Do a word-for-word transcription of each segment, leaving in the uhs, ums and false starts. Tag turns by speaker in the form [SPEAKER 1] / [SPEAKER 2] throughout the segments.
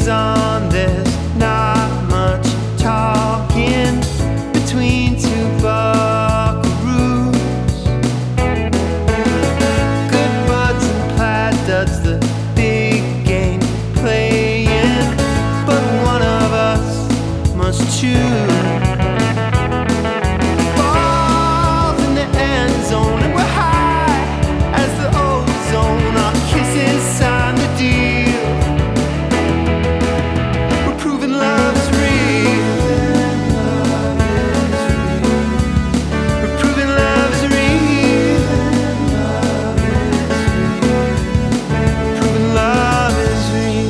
[SPEAKER 1] is on, there's not much talking between two buckaroos. Good buds and plaid duds, the big game playing, but one of us must choose. Balls in the end zone, and we're high as the ozone. Our kisses sign the deal. We're proving love's real. We're proving love's real. Proving love is real.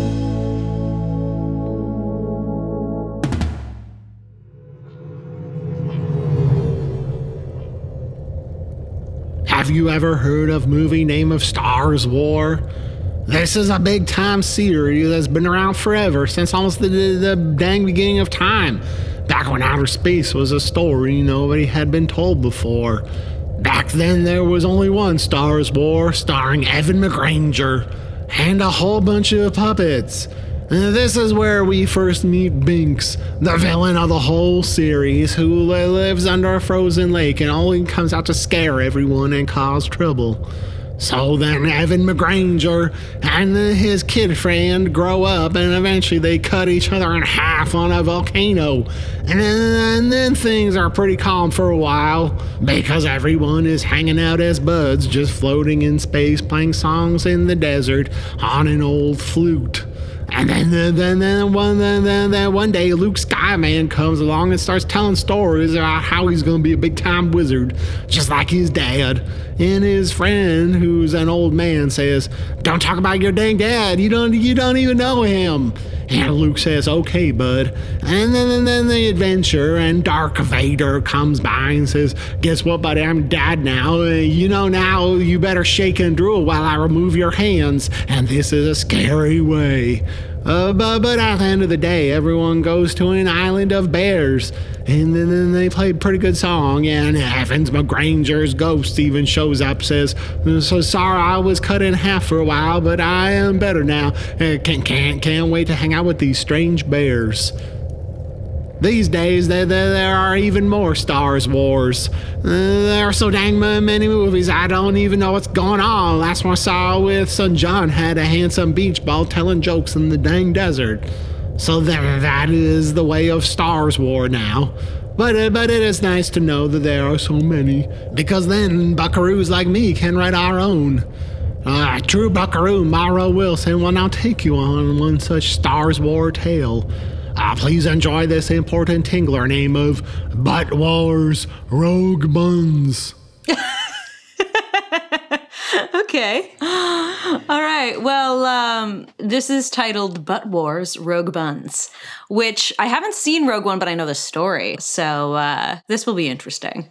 [SPEAKER 2] Have you ever heard of movie name of Stars War? This is a big time series that's been around forever, since almost the, the, the dang beginning of time. Back when outer space was a story nobody had been told before. Back then there was only one Stars War, starring Evan McGranger and a whole bunch of puppets. And this is where we first meet Binks, the villain of the whole series, who li- lives under a frozen lake and only comes out to scare everyone and cause trouble. So then Evan McGranger and his kid friend grow up, and eventually they cut each other in half on a volcano. And then, and then things are pretty calm for a while, because everyone is hanging out as buds, just floating in space, playing songs in the desert on an old flute. And then, then, then, then, one, then, then, then one day, Luke Skyman comes along and starts telling stories about how he's going to be a big-time wizard, just like his dad. And his friend, who's an old man, says, "Don't talk about your dang dad. You don't, you don't even know him." And Luke says, "Okay, bud." And then, and then the adventure, and Dark Vader comes by and says, "Guess what, buddy? I'm dad now. Uh, you know now. You better shake and drool while I remove your hands. And this is a scary way." Uh, but, but at the end of the day, everyone goes to an island of bears. And then, then they play a pretty good song, and Evans McGranger's ghost even shows up, says, "So sorry I was cut in half for a while, but I am better now. Uh, can't, can't, can't wait to hang out with these strange bears." These days, there, there, there are even more Stars Wars. Uh, there are so dang many movies, I don't even know what's going on. Last one I saw with son John had a handsome beach ball telling jokes in the dang desert. So there, that is the way of Stars War now. But, uh, but it is nice to know that there are so many, because then buckaroos like me can write our own. Uh, true buckaroo Myra Wilson will now take you on one such Stars War tale. Uh, please enjoy this important tingler name of Butt Wars Rogue Buns.
[SPEAKER 3] Okay. All right. Well, um, this is titled Butt Wars Rogue Buns, which I haven't seen Rogue One, but I know the story. So uh, this will be interesting.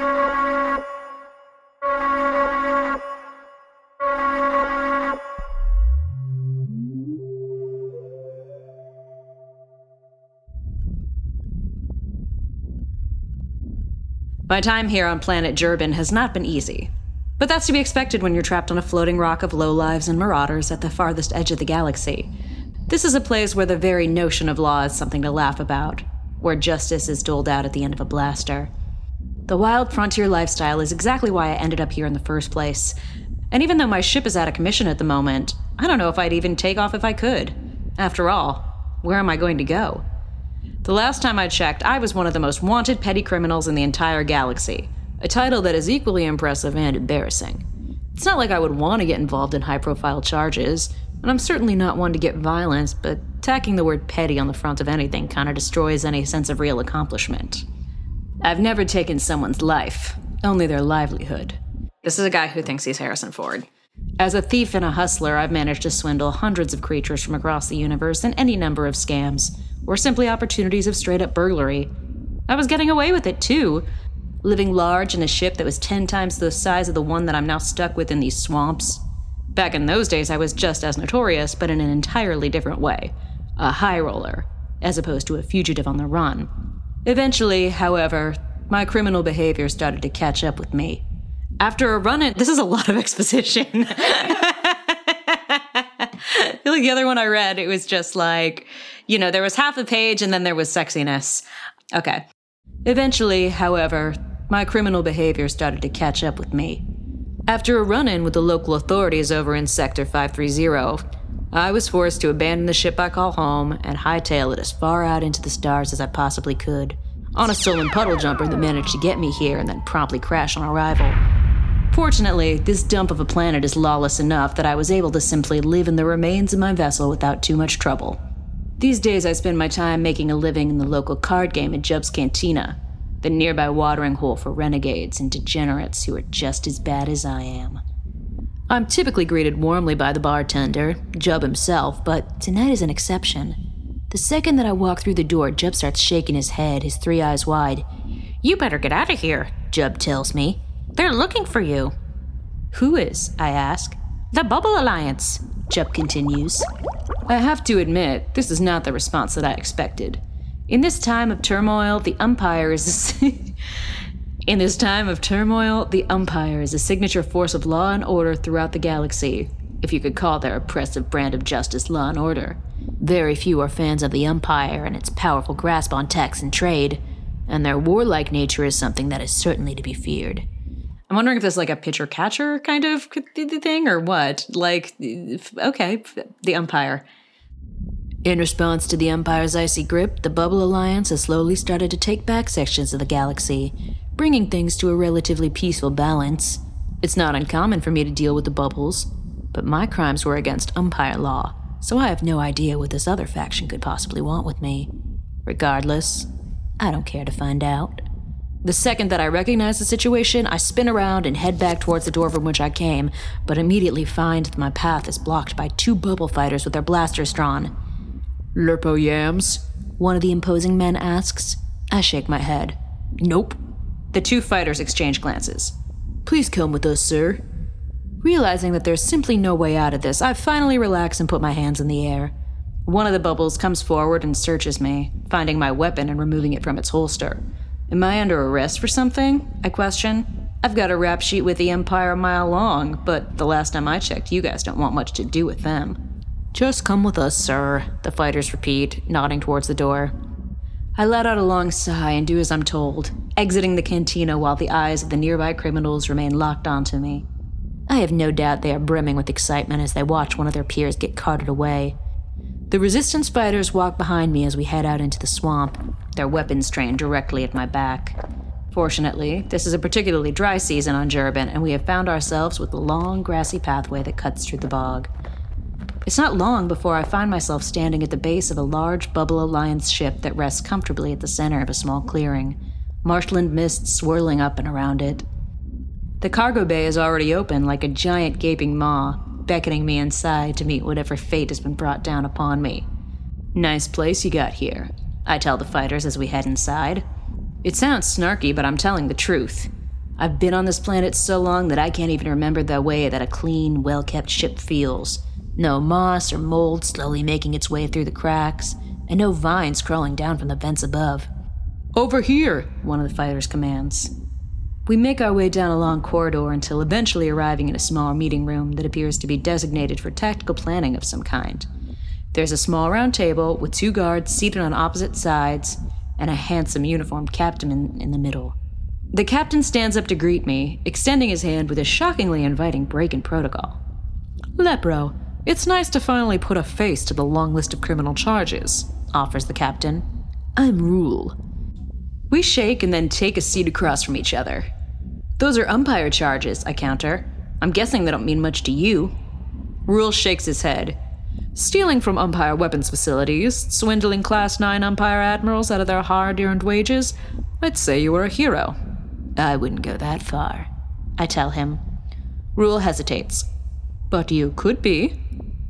[SPEAKER 3] My time here on planet Jerbin has not been easy. But that's to be expected when you're trapped on a floating rock of lowlives and marauders at the farthest edge of the galaxy. This is a place where the very notion of law is something to laugh about, where justice is doled out at the end of a blaster. The wild frontier lifestyle is exactly why I ended up here in the first place. And even though my ship is out of commission at the moment, I don't know if I'd even take off if I could. After all, where am I going to go? The last time I checked, I was one of the most wanted petty criminals in the entire galaxy, a title that is equally impressive and embarrassing. It's not like I would want to get involved in high-profile charges, and I'm certainly not one to get violent, but tacking the word petty on the front of anything kind of destroys any sense of real accomplishment. I've never taken someone's life, only their livelihood. This is a guy who thinks he's Harrison Ford. As a thief and a hustler, I've managed to swindle hundreds of creatures from across the universe in any number of scams, or simply opportunities of straight-up burglary. I was getting away with it, too, living large in a ship that was ten times the size of the one that I'm now stuck with in these swamps. Back in those days, I was just as notorious, but in an entirely different way. A high roller, as opposed to a fugitive on the run. Eventually, however, my criminal behavior started to catch up with me. After a run in, this is a lot of exposition. feel like the other one I read, it was just like, you know, there was half the page and then there was sexiness. Okay. Eventually, however, my criminal behavior started to catch up with me. After a run-in with the local authorities over in Sector five three zero, I was forced to abandon the ship I call home and hightail it as far out into the stars as I possibly could, on a stolen puddle jumper that managed to get me here and then promptly crash on arrival. Fortunately, this dump of a planet is lawless enough that I was able to simply live in the remains of my vessel without too much trouble. These days I spend my time making a living in the local card game at Jub's Cantina, the nearby watering hole for renegades and degenerates who are just as bad as I am. I'm typically greeted warmly by the bartender, Jub himself, but tonight is an exception. The second that I walk through the door, Jub starts shaking his head, his three eyes wide. "You better get out of here," Jub tells me. "They're looking for you." "Who is?" I ask. "The Bubble Alliance," Jub continues. I have to admit, this is not the response that I expected. In this time of turmoil, the umpire is a In this time of turmoil, the umpire is a signature force of law and order throughout the galaxy, if you could call their oppressive brand of justice law and order. Very few are fans of the umpire and its powerful grasp on tax and trade, and their warlike nature is something that is certainly to be feared. I'm wondering if this is like a pitcher-catcher kind of thing or what? Like, okay, the umpire. In response to the umpire's icy grip, the Bubble Alliance has slowly started to take back sections of the galaxy, bringing things to a relatively peaceful balance. It's not uncommon for me to deal with the Bubbles, but my crimes were against umpire law, so I have no idea what this other faction could possibly want with me. Regardless, I don't care to find out. The second that I recognize the situation, I spin around and head back towards the door from which I came, but immediately find that my path is blocked by two bubble fighters with their blasters drawn. "Lurpo Yams?" one of the imposing men asks. I shake my head. "Nope." The two fighters exchange glances. "Please come with us, sir." Realizing that there's simply no way out of this, I finally relax and put my hands in the air. One of the bubbles comes forward and searches me, finding my weapon and removing it from its holster. "Am I under arrest for something?" I question. "I've got a rap sheet with the Empire a mile long, but the last time I checked, you guys don't want much to do with them." "Just come with us, sir," the fighters repeat, nodding towards the door. I let out a long sigh and do as I'm told, exiting the cantina while the eyes of the nearby criminals remain locked onto me. I have no doubt they are brimming with excitement as they watch one of their peers get carted away. The resistance fighters walk behind me as we head out into the swamp, their weapons trained directly at my back. Fortunately, this is a particularly dry season on Jurbin, and we have found ourselves with a long, grassy pathway that cuts through the bog. It's not long before I find myself standing at the base of a large Bubble Alliance ship that rests comfortably at the center of a small clearing, marshland mist swirling up and around it. The cargo bay is already open like a giant gaping maw, beckoning me inside to meet whatever fate has been brought down upon me. "Nice place you got here," I tell the fighters as we head inside. It sounds snarky, but I'm telling the truth. I've been on this planet so long that I can't even remember the way that a clean, well-kept ship feels. No moss or mold slowly making its way through the cracks, and no vines crawling down from the vents above. "Over here," one of the fighters commands. We make our way down a long corridor until eventually arriving in a small meeting room that appears to be designated for tactical planning of some kind. There's a small round table with two guards seated on opposite sides and a handsome uniformed captain in, in the middle. The captain stands up to greet me, extending his hand with a shockingly inviting break in protocol. "Lepro, it's nice to finally put a face to the long list of criminal charges," offers the captain. "I'm Rule." We shake and then take a seat across from each other. "Those are umpire charges," I counter. "I'm guessing they don't mean much to you." Rule shakes his head. "Stealing from umpire weapons facilities, swindling class nine umpire admirals out of their hard-earned wages, I'd say you were a hero." "I wouldn't go that far," I tell him. Rule hesitates. "But you could be."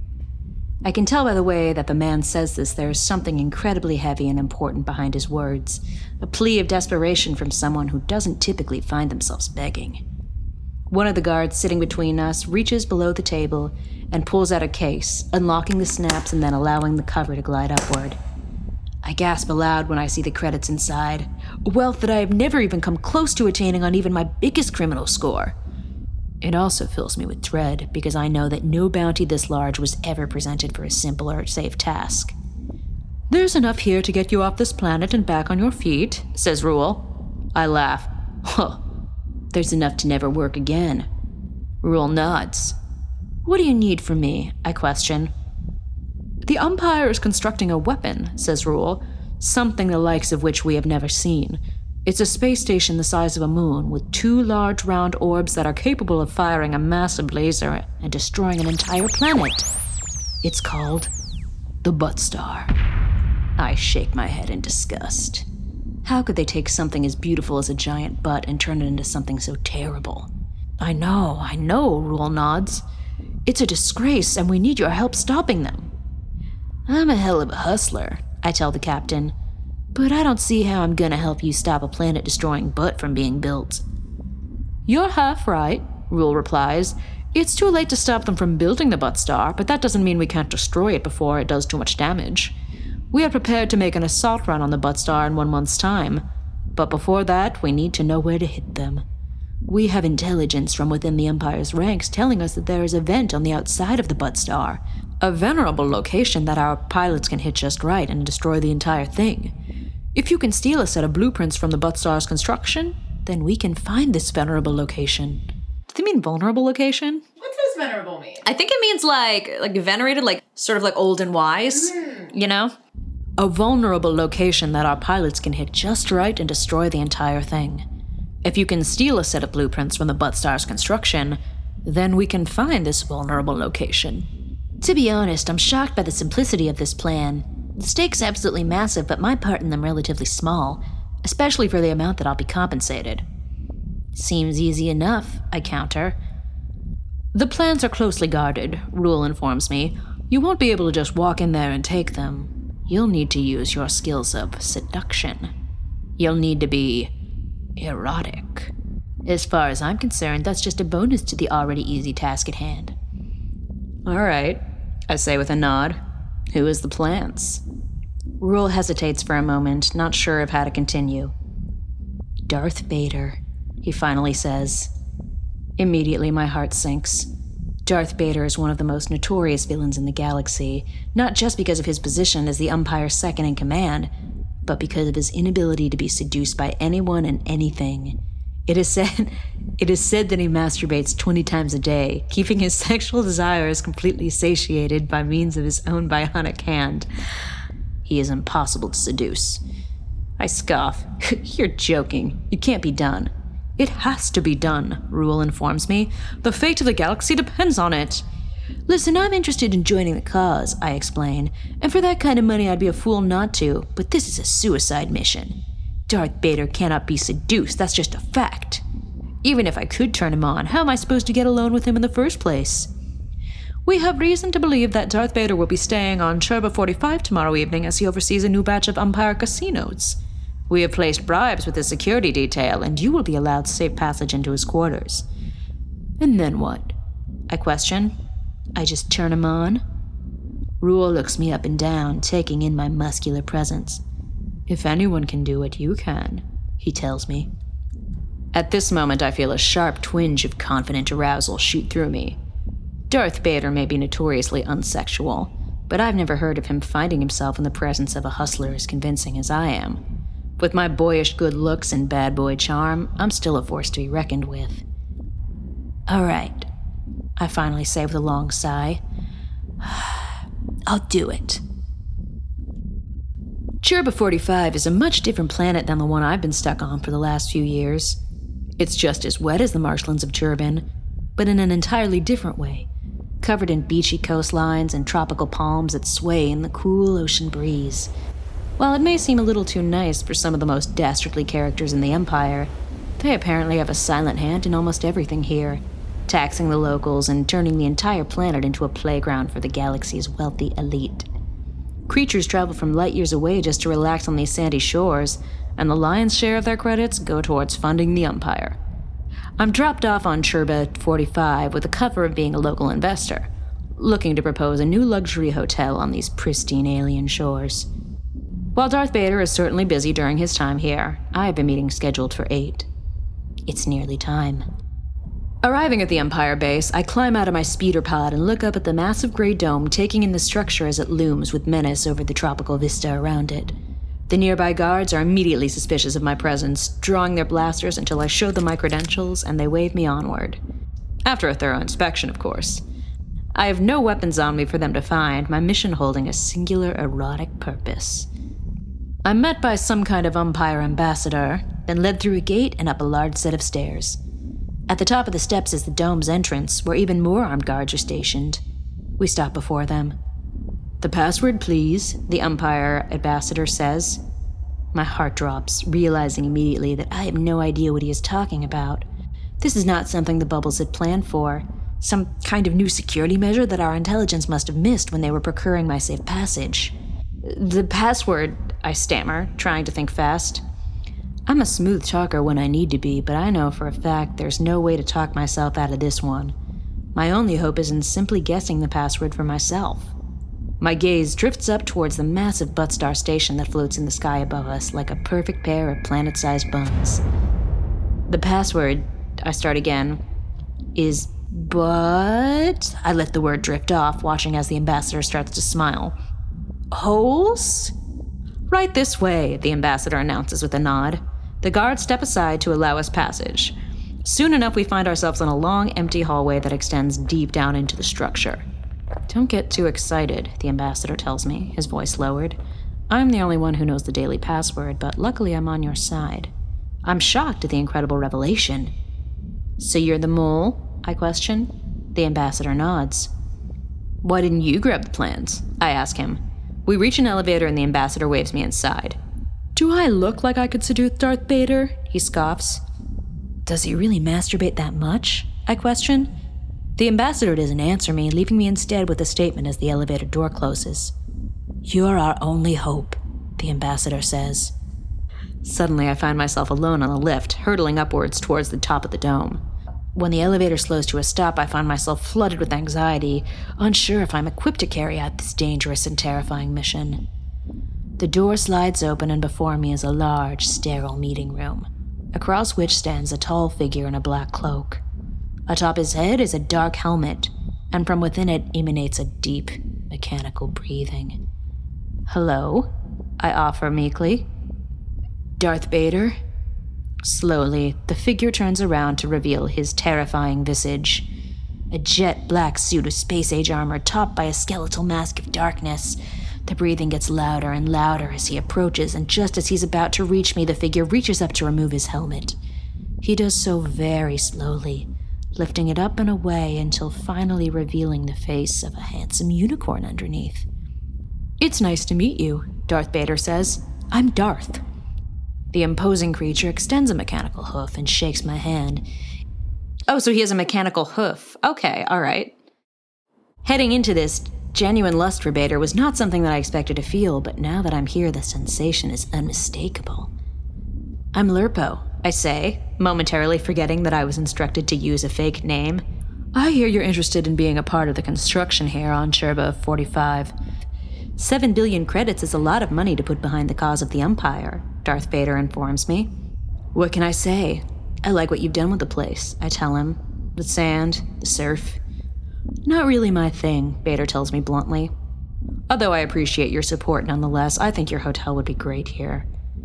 [SPEAKER 3] I can tell by the way that the man says this there is something incredibly heavy and important behind his words, a plea of desperation from someone who doesn't typically find themselves begging. One of the guards sitting between us reaches below the table and pulls out a case, unlocking the snaps and then allowing the cover to glide upward. I gasp aloud when I see the credits inside, wealth that I have never even come close to attaining on even my biggest criminal score. It also fills me with dread because I know that no bounty this large was ever presented for a simple or safe task. There's enough here to get you off this planet and back on your feet, says Rule. I laugh. Huh. There's enough to never work again. Rule nods. What do you need from me? I question. The Umpire is constructing a weapon, says Rule, something the likes of which we have never seen. It's a space station the size of a moon, with two large round orbs that are capable of firing a massive laser and destroying an entire planet. It's called the Butt Star. I shake my head in disgust. How could they take something as beautiful as a giant butt and turn it into something so terrible? I know, I know, Rule nods. It's a disgrace, and we need your help stopping them. I'm a hell of a hustler, I tell the captain, but I don't see how I'm gonna help you stop a planet-destroying butt from being built. You're half right, Rule replies. It's too late to stop them from building the Butt Star, but that doesn't mean we can't destroy it before it does too much damage. We are prepared to make an assault run on the Butt Star in one month's time, but before that, we need to know where to hit them. We have intelligence from within the Empire's ranks telling us that there is a vent on the outside of the Butt Star, a venerable location that our pilots can hit just right and destroy the entire thing. If you can steal a set of blueprints from the Butt Star's construction, then we can find this venerable location. Do they mean vulnerable location?
[SPEAKER 4] What does venerable mean?
[SPEAKER 3] I think it means like like venerated, like sort of like old and wise, mm. you know? A vulnerable location that our pilots can hit just right and destroy the entire thing. If you can steal a set of blueprints from the Butt Star's construction, then we can find this vulnerable location. To be honest, I'm shocked by the simplicity of this plan. The stakes are absolutely massive, but my part in them relatively small, especially for the amount that I'll be compensated. Seems easy enough, I counter. The plans are closely guarded, Rule informs me. You won't be able to just walk in there and take them. You'll need to use your skills of seduction. You'll need to be erotic. As far as I'm concerned, that's just a bonus to the already easy task at hand. All right, I say with a nod. Who is the plans? Rule hesitates for a moment, not sure of how to continue. Darth Vader, he finally says. Immediately my heart sinks. Darth Vader is one of the most notorious villains in the galaxy, not just because of his position as the Empire's second in command, but because of his inability to be seduced by anyone and anything. It is said, it is said that he masturbates twenty times a day, keeping his sexual desires completely satiated by means of his own bionic hand. He is impossible to seduce. I scoff. You're joking. You can't be done. It has to be done, Rule informs me. The fate of the galaxy depends on it. Listen, I'm interested in joining the cause, I explain, and for that kind of money I'd be a fool not to, but this is a suicide mission. Darth Vader cannot be seduced, that's just a fact. Even if I could turn him on, how am I supposed to get alone with him in the first place? We have reason to believe that Darth Vader will be staying on Cherba forty-five tomorrow evening as he oversees a new batch of Empire casinos. We have placed bribes with his security detail, and you will be allowed safe passage into his quarters. And then what? I question. I just turn him on? Rule looks me up and down, taking in my muscular presence. If anyone can do it, you can, he tells me. At this moment, I feel a sharp twinge of confident arousal shoot through me. Darth Vader may be notoriously unsexual, but I've never heard of him finding himself in the presence of a hustler as convincing as I am. With my boyish good looks and bad boy charm, I'm still a force to be reckoned with. All right, I finally say with a long sigh. I'll do it. Cherba forty-five is a much different planet than the one I've been stuck on for the last few years. It's just as wet as the marshlands of Turbin, but in an entirely different way, covered in beachy coastlines and tropical palms that sway in the cool ocean breeze. While it may seem a little too nice for some of the most dastardly characters in the Empire, they apparently have a silent hand in almost everything here, taxing the locals and turning the entire planet into a playground for the galaxy's wealthy elite. Creatures travel from light years away just to relax on these sandy shores, and the lion's share of their credits go towards funding the Empire. I'm dropped off on Cherba forty-five with the cover of being a local investor, looking to propose a new luxury hotel on these pristine alien shores. While Darth Vader is certainly busy during his time here, I have a meeting scheduled for eight. It's nearly time. Arriving at the Empire base, I climb out of my speeder pod and look up at the massive gray dome, taking in the structure as it looms with menace over the tropical vista around it. The nearby guards are immediately suspicious of my presence, drawing their blasters until I show them my credentials and they wave me onward. After a thorough inspection, of course. I have no weapons on me for them to find, my mission holding a singular erotic purpose. I'm met by some kind of Empire ambassador, then led through a gate and up a large set of stairs. At the top of the steps is the dome's entrance, where even more armed guards are stationed. We stop before them. "The password, please," the Empire ambassador says. My heart drops, realizing immediately that I have no idea what he is talking about. This is not something the Bubbles had planned for. Some kind of new security measure that our intelligence must have missed when they were procuring my safe passage. "The password," I stammer, trying to think fast. I'm a smooth talker when I need to be, but I know for a fact there's no way to talk myself out of this one. My only hope is in simply guessing the password for myself. My gaze drifts up towards the massive Buttstar station that floats in the sky above us like a perfect pair of planet-sized buns. "The password," I start again, "is but..." I let the word drift off, watching as the ambassador starts to smile. "Holes?" "Right this way," the ambassador announces with a nod. The guards step aside to allow us passage. Soon enough, we find ourselves in a long, empty hallway that extends deep down into the structure. "Don't get too excited," the ambassador tells me, his voice lowered. I'm the only one who knows the daily password, but luckily I'm on your side. I'm shocked at the incredible revelation. "So you're the mole?" I question. The ambassador nods. "Why didn't you grab the plans?" I ask him. We reach an elevator and the ambassador waves me inside. "Do I look like I could seduce Darth Vader?" he scoffs. "Does he really masturbate that much?" I question. The ambassador doesn't answer me, leaving me instead with a statement as the elevator door closes. "You're our only hope," the ambassador says. Suddenly I find myself alone on the lift, hurtling upwards towards the top of the dome. When the elevator slows to a stop, I find myself flooded with anxiety, unsure if I'm equipped to carry out this dangerous and terrifying mission. The door slides open and before me is a large, sterile meeting room, across which stands a tall figure in a black cloak. Atop his head is a dark helmet, and from within it emanates a deep, mechanical breathing. "Hello," I offer meekly. "Darth Vader?" Slowly, the figure turns around to reveal his terrifying visage. A jet black suit of space-age armor topped by a skeletal mask of darkness. The breathing gets louder and louder as he approaches, and just as he's about to reach me, the figure reaches up to remove his helmet. He does so very slowly, lifting it up and away until finally revealing the face of a handsome unicorn underneath. "It's nice to meet you," Darth Vader says. "I'm Darth." The imposing creature extends a mechanical hoof and shakes my hand. Oh, so he has a mechanical hoof. Okay, all right. Heading into this, genuine lust for Vader was not something that I expected to feel, but now that I'm here, the sensation is unmistakable. "I'm Lurpo," I say, momentarily forgetting that I was instructed to use a fake name. "I hear you're interested in being a part of the construction here on Cherba forty-five. Seven billion credits is a lot of money to put behind the cause of the Empire," Darth Vader informs me. "What can I say? I like what you've done with the place," I tell him. "The sand, the surf. Not really my thing," Vader tells me bluntly. "Although I appreciate your support nonetheless, I think your hotel would be great here."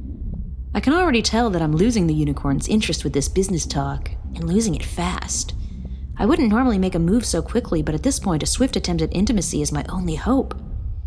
[SPEAKER 3] I can already tell that I'm losing the unicorn's interest with this business talk, and losing it fast. I wouldn't normally make a move so quickly, but at this point a swift attempt at intimacy is my only hope.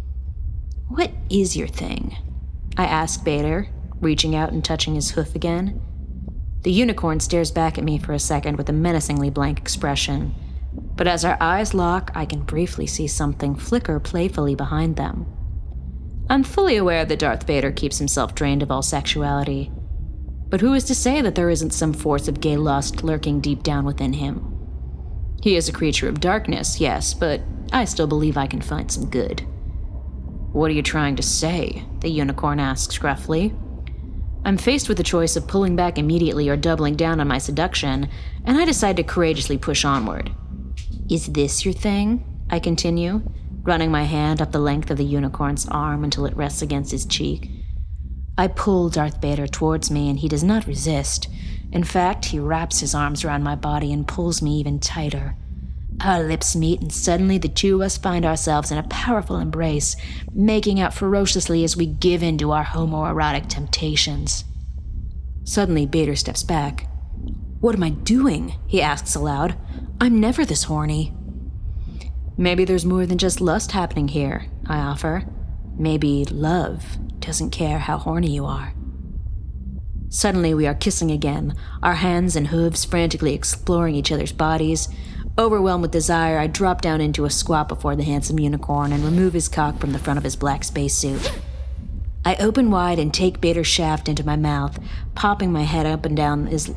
[SPEAKER 3] "What is your thing?" I ask Vader, reaching out and touching his hoof again. The unicorn stares back at me for a second with a menacingly blank expression, but as our eyes lock, I can briefly see something flicker playfully behind them. I'm fully aware that Darth Vader keeps himself drained of all sexuality, but who is to say that there isn't some force of gay lust lurking deep down within him? He is a creature of darkness, yes, but I still believe I can find some good. "What are you trying to say?" the unicorn asks gruffly. I'm faced with the choice of pulling back immediately or doubling down on my seduction, and I decide to courageously push onward. "Is this your thing?" I continue, running my hand up the length of the unicorn's arm until it rests against his cheek. I pull Darth Vader towards me, and he does not resist.
[SPEAKER 4] In fact, he wraps his arms around my body and pulls me even tighter. Our lips meet, and suddenly the two of us find ourselves in a powerful embrace, making out ferociously as we give in to our homoerotic temptations. Suddenly, Bader steps back. "What am I doing?" he asks aloud. "I'm never this horny." "Maybe there's more than just lust happening here," I offer. "Maybe love doesn't care how horny you are." Suddenly, we are kissing again, our hands and hooves frantically exploring each other's bodies. Overwhelmed with desire, I drop down into a squat before the handsome unicorn and remove his cock from the front of his black spacesuit. I open wide and take Bader's shaft into my mouth, popping my head up and down his...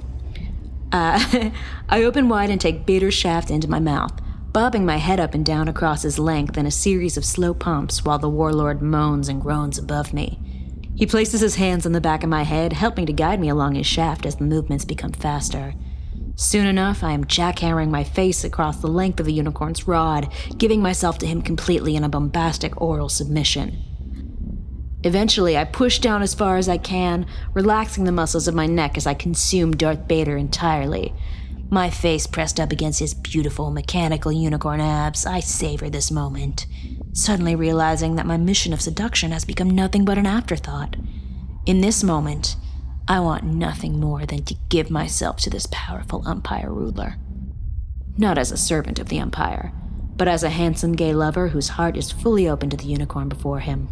[SPEAKER 4] Uh, I open wide and take Bader's shaft into my mouth, bobbing my head up and down across his length in a series of slow pumps while the warlord moans and groans above me. He places his hands on the back of my head, helping to guide me along his shaft as the movements become faster. Soon enough, I am jackhammering my face across the length of the unicorn's rod, giving myself to him completely in a bombastic oral submission. Eventually, I push down as far as I can, relaxing the muscles of my neck as I consume Darth Bader entirely. My face pressed up against his beautiful, mechanical unicorn abs, I savor this moment, suddenly realizing that my mission of seduction has become nothing but an afterthought. In this moment, I want nothing more than to give myself to this powerful Empire ruler. Not as a servant of the Empire, but as a handsome gay lover whose heart is fully open to the unicorn before him.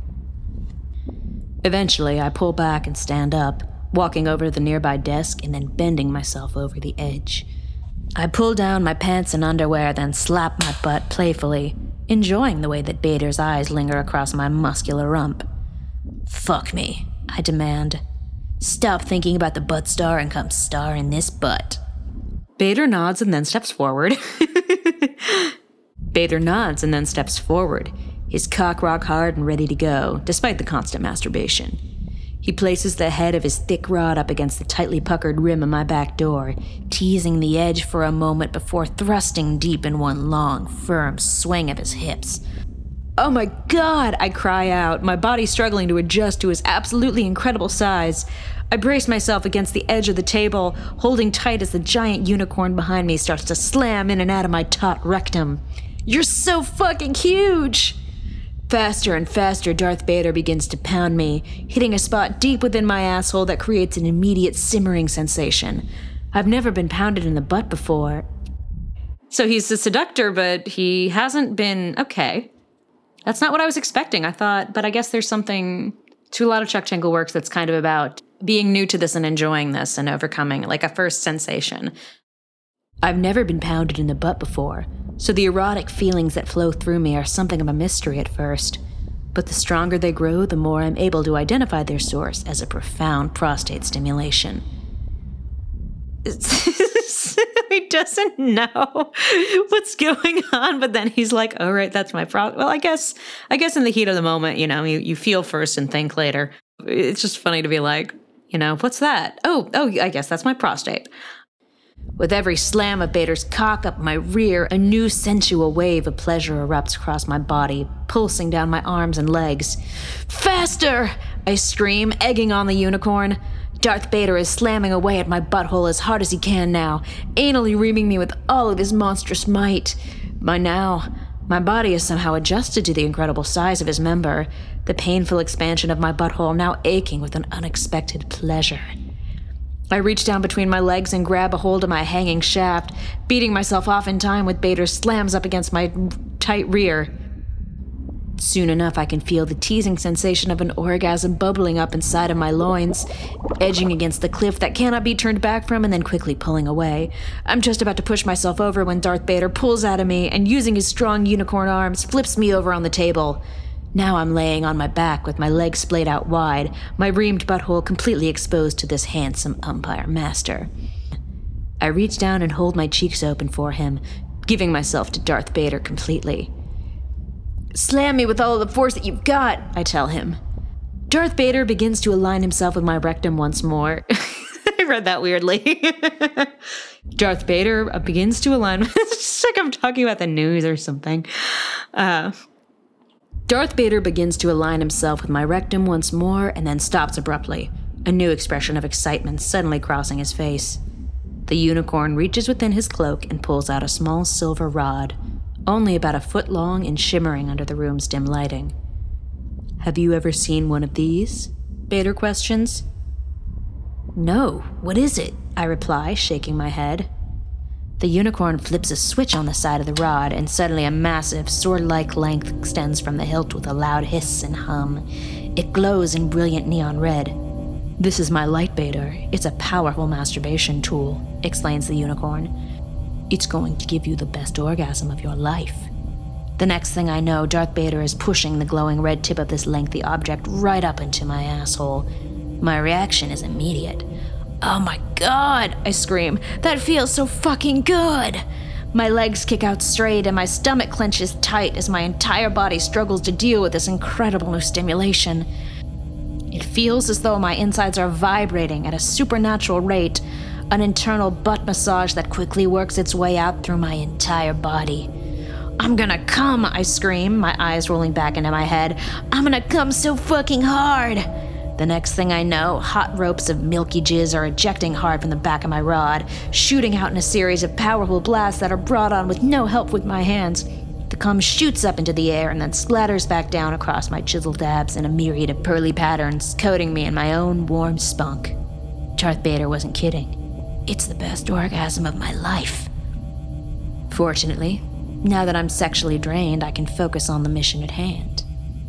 [SPEAKER 4] Eventually, I pull back and stand up, walking over to the nearby desk and then bending myself over the edge. I pull down my pants and underwear, then slap my butt playfully, enjoying the way that Bader's eyes linger across my muscular rump. "Fuck me," I demand. "Stop thinking about the butt star and come star in this butt."
[SPEAKER 3] Bader nods and then steps forward. Bader nods and then steps forward, his cock rock hard and ready to go, despite the constant masturbation. He places the head of his thick rod up against the tightly puckered rim of my back door, teasing the edge for a moment before thrusting deep in one long, firm swing of his hips. "Oh my God!" I cry out, my body struggling to adjust to his absolutely incredible size. I brace myself against the edge of the table, holding tight as the giant unicorn behind me starts to slam in and out of my taut rectum. "You're so fucking huge!" Faster and faster, Darth Bader begins to pound me, hitting a spot deep within my asshole that creates an immediate simmering sensation. I've never been pounded in the butt before. So he's a seductor, but he hasn't been... Okay. That's not what I was expecting. I thought, but I guess there's something to a lot of Chuck Tingle works that's kind of about being new to this and enjoying this and overcoming, like a first sensation. I've never been pounded in the butt before, so the erotic feelings that flow through me are something of a mystery at first. But the stronger they grow, the more I'm able to identify their source as a profound prostate stimulation. He doesn't know what's going on, but then he's like, "Oh, right, that's my pro." Well, I guess, I guess in the heat of the moment, you know, you, you feel first and think later. It's just funny to be like, you know, what's that? Oh, oh, I guess that's my prostate. With every slam of Bader's cock up my rear, a new sensual wave of pleasure erupts across my body, pulsing down my arms and legs. "Faster!" I scream, egging on the unicorn. Darth Bader is slamming away at my butthole as hard as he can now, anally reaming me with all of his monstrous might. By now, my body is somehow adjusted to the incredible size of his member, the painful expansion of my butthole now aching with an unexpected pleasure. I reach down between my legs and grab a hold of my hanging shaft, beating myself off in time with Bader's slams up against my tight rear. Soon enough, I can feel the teasing sensation of an orgasm bubbling up inside of my loins, edging against the cliff that cannot be turned back from and then quickly pulling away. I'm just about to push myself over when Darth Bader pulls out of me and, using his strong unicorn arms, flips me over on the table. Now I'm laying on my back with my legs splayed out wide, my reamed butthole completely exposed to this handsome Empire master. I reach down and hold my cheeks open for him, giving myself to Darth Bader completely. "Slam me with all the force that you've got," I tell him. Darth Bader begins to align himself with my rectum once more. I read that weirdly. Darth Bader begins to align. It's just like I'm talking about the news or something. Uh, Darth Bader begins to align himself with my rectum once more and then stops abruptly, a new expression of excitement suddenly crossing his face. The unicorn reaches within his cloak and pulls out a small silver rod, only about a foot long and shimmering under the room's dim lighting. Have you ever seen one of these? Bader questions. No, what is it? I reply, shaking my head. The unicorn flips a switch on the side of the rod, and suddenly a massive, sword-like length extends from the hilt with a loud hiss and hum. It glows in brilliant neon red. This is my light Bader. It's a powerful masturbation tool, explains the unicorn. It's going to give you the best orgasm of your life. The next thing I know, Darth Bader is pushing the glowing red tip of this lengthy object right up into my asshole. My reaction is immediate. Oh my god, I scream. That feels so fucking good. My legs kick out straight and my stomach clenches tight as my entire body struggles to deal with this incredible new stimulation. It feels as though my insides are vibrating at a supernatural rate, an internal butt massage that quickly works its way out through my entire body. I'm gonna come, I scream, my eyes rolling back into my head. I'm gonna come so fucking hard. The next thing I know, hot ropes of milky jizz are ejecting hard from the back of my rod, shooting out in a series of powerful blasts that are brought on with no help with my hands. The cum shoots up into the air and then splatters back down across my chiseled abs in a myriad of pearly patterns, coating me in my own warm spunk. Darth Bader wasn't kidding. It's the best orgasm of my life. Fortunately, now that I'm sexually drained, I can focus on the mission at hand.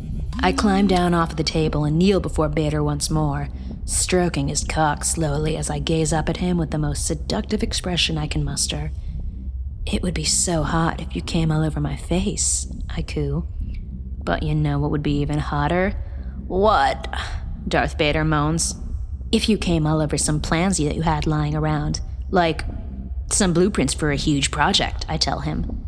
[SPEAKER 3] I climb down off of the table and kneel before Bader once more, stroking his cock slowly as I gaze up at him with the most seductive expression I can muster. It would be so hot if you came all over my face, I coo. But you know what would be even hotter? What? Darth Bader moans. If you came all over some plansy that you had lying around. Like, some blueprints for a huge project, I tell him.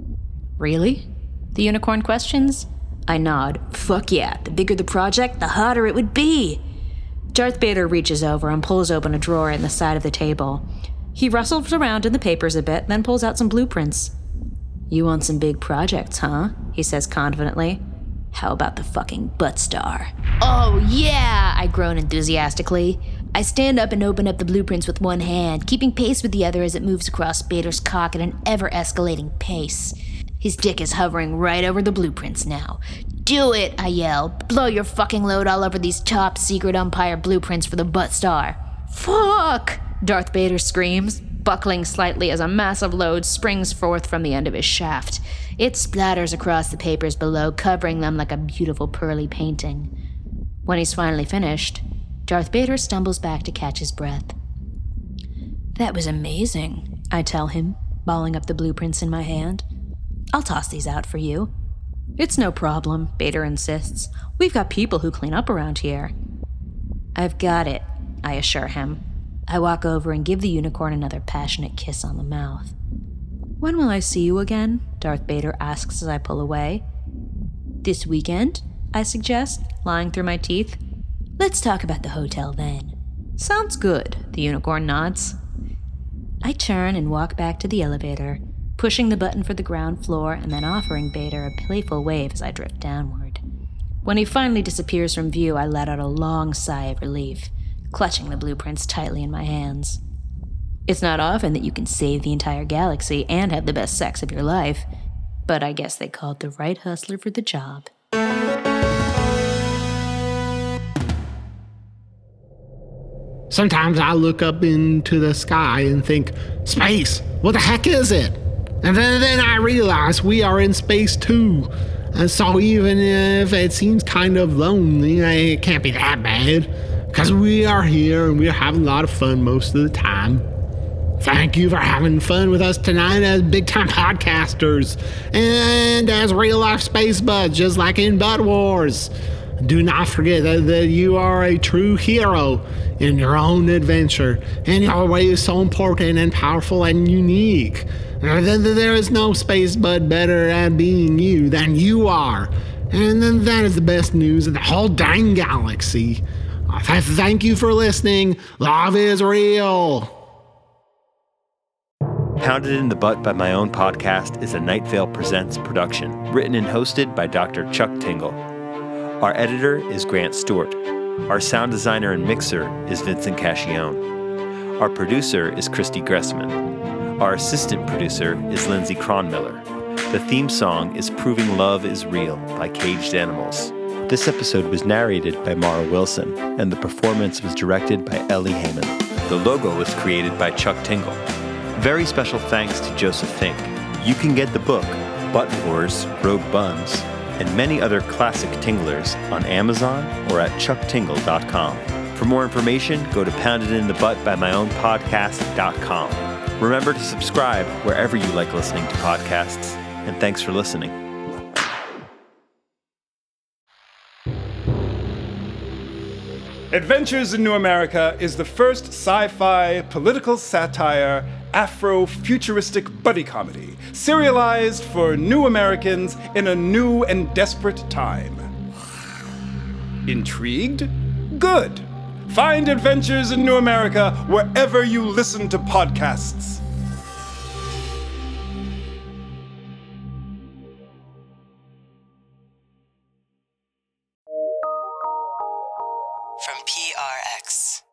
[SPEAKER 3] Really? The unicorn questions. I nod. Fuck yeah, the bigger the project, the hotter it would be. Darth Bader reaches over and pulls open a drawer in the side of the table. He rustles around in the papers a bit, then pulls out some blueprints. You want some big projects, huh? He says confidently. How about the fucking butt star? Oh yeah, I groan enthusiastically. I stand up and open up the blueprints with one hand, keeping pace with the other as it moves across Bader's cock at an ever-escalating pace. His dick is hovering right over the blueprints now. Do it, I yell. Blow your fucking load all over these top secret Umpire blueprints for the butt star. Fuck! Darth Bader screams, buckling slightly as a massive load springs forth from the end of his shaft. It splatters across the papers below, covering them like a beautiful pearly painting. When he's finally finished, Darth Bader stumbles back to catch his breath. That was amazing, I tell him, balling up the blueprints in my hand. I'll toss these out for you. It's no problem, Bader insists. We've got people who clean up around here. I've got it, I assure him. I walk over and give the unicorn another passionate kiss on the mouth. When will I see you again? Darth Bader asks as I pull away. This weekend, I suggest, lying through my teeth. Let's talk about the hotel then. Sounds good, the unicorn nods. I turn and walk back to the elevator, pushing the button for the ground floor and then offering Bader a playful wave as I drift downward. When he finally disappears from view, I let out a long sigh of relief, clutching the blueprints tightly in my hands. It's not often that you can save the entire galaxy and have the best sex of your life, but I guess they called the right hustler for the job.
[SPEAKER 2] Sometimes I look up into the sky and think, space, what the heck is it? And then, then I realize we are in space too. And so even if it seems kind of lonely, it can't be that bad. Because we are here and we're having a lot of fun most of the time. Thank you for having fun with us tonight as big-time podcasters and as real-life space buds, just like in Bud Wars. Do not forget that, that you are a true hero in your own adventure, and your way is so important and powerful and unique. There is no space bud better at being you than you are, and then that is the best news in the whole dang galaxy. Thank you for listening. Love is real.
[SPEAKER 5] Pounded in the Butt by My Own Podcast is a Night Vale Presents production, written and hosted by Doctor Chuck Tingle. Our editor is Grant Stewart. Our sound designer and mixer is Vincent Cascione. Our producer is Christy Gressman. Our assistant producer is Lindsay Cronmiller. The theme song is Proving Love is Real by Caged Animals. This episode was narrated by Mara Wilson, and the performance was directed by Ellie Heyman. The logo was created by Chuck Tingle. Very special thanks to Joseph Fink. You can get the book, Butt Wars, Rogue Buns, and many other classic Tinglers on Amazon or at chuck tingle dot com. For more information, go to pounded in the butt by my own podcast dot com. Remember to subscribe wherever you like listening to podcasts, and thanks for listening.
[SPEAKER 6] Adventures in New America is the first sci-fi, political satire, Afro-futuristic buddy comedy, serialized for new Americans in a new and desperate time. Intrigued? Good! Find Adventures in New America wherever you listen to podcasts.
[SPEAKER 7] From P R X.